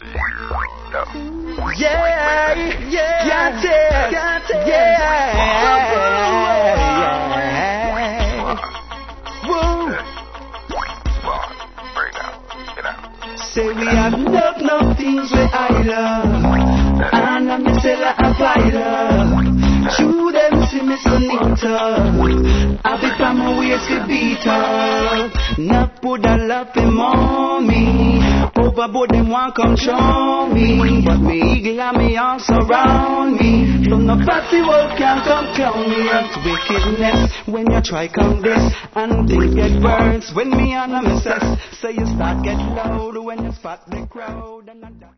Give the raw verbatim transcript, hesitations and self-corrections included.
Yeah, yeah, got it, got it, yeah, yeah. Woo. Say we have enough, enough things where I love, and I'm the seller of I love. True them see me so neat up, I be from my waist to beat up. Not put a love in mommy, overboard them want come show me, but me eagle and me arms surround me. From the party world can't come clown me. It's wickedness when you try come this, and things get worse when me and a missus. So you start get loud when you spot the crowd and I